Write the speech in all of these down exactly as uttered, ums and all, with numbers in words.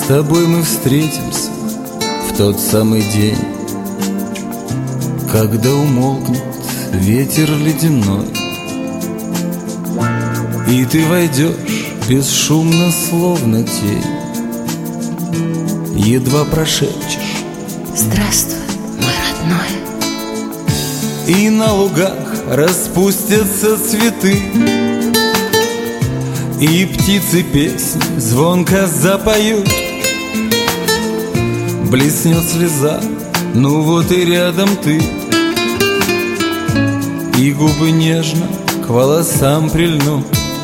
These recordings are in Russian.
тобой мы встретимся в тот самый день, когда умолкнет ветер ледяной, и ты войдешь бесшумно, словно тень. Едва прошепчешь: здравствуй, мой родной. И на лугах распустятся цветы, и птицы песни звонко запоют. Блеснет слеза, ну вот и рядом ты, и губы нежно к волосам прильнут.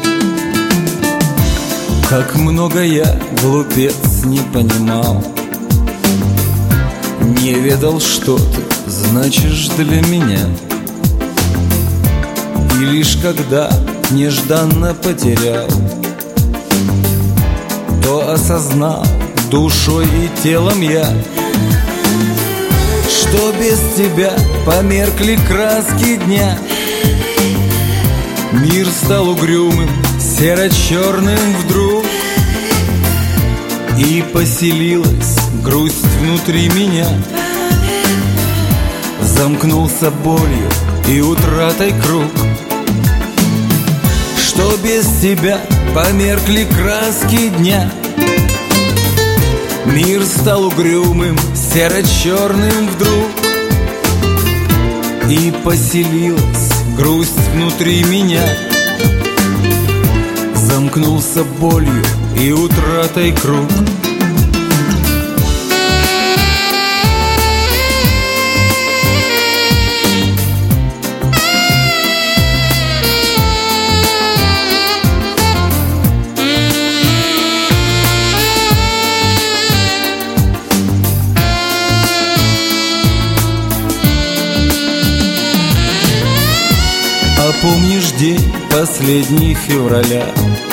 Как много я, глупец, не понимал, не ведал, что ты значишь для меня. И лишь когда нежданно потерял, то осознал душой и телом я, что без тебя померкли краски дня. Мир стал угрюмым, серо-черным вдруг, и поселилась грусть внутри меня. Замкнулся болью и утратой круг, что без тебя померкли краски дня. Мир стал угрюмым, серо-черным вдруг, и поселилась грусть внутри меня. Замкнулся болью и утратой круг. А помнишь день последний февраля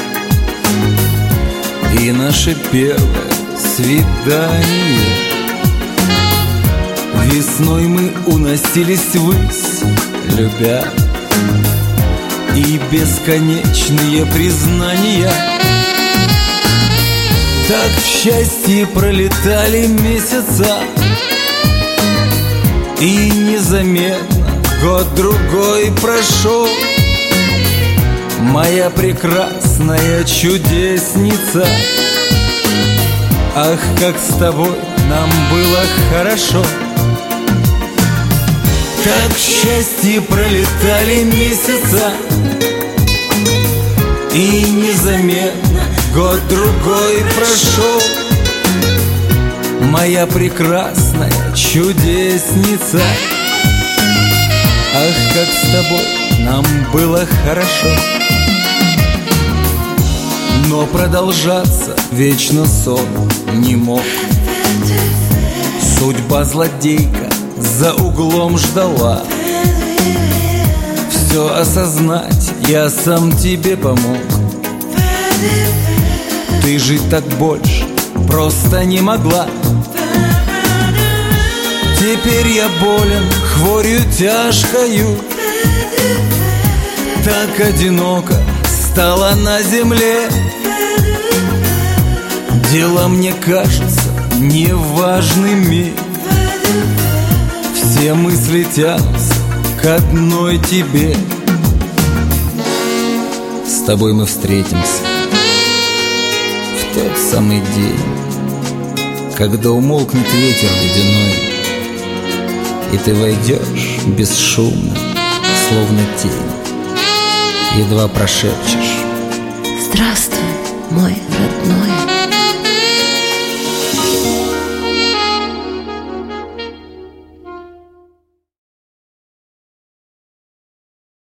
и наше первое свидание? Весной мы уносились ввысь, любя, и бесконечные признания. Так в счастье пролетали месяца, и незаметно год-другой прошел. Моя прекрасная чудесница, ах, как с тобой нам было хорошо. Так в счастье пролетали месяца, и незаметно год-другой прошел. Моя прекрасная чудесница, ах, как с тобой нам было хорошо. Но продолжаться вечно сон не мог. Судьба злодейка за углом ждала. Все осознать я сам тебе помог. Ты жить так больше просто не могла. Теперь я болен хворью тяжкою, так одиноко стало на земле. Дела мне кажутся неважными, все мысли тянутся к одной тебе. С тобой мы встретимся в тот самый день, когда умолкнет ветер ледяной, и ты войдешь бесшумно, словно тень. Едва прошепчешь: здравствуй, мой родной.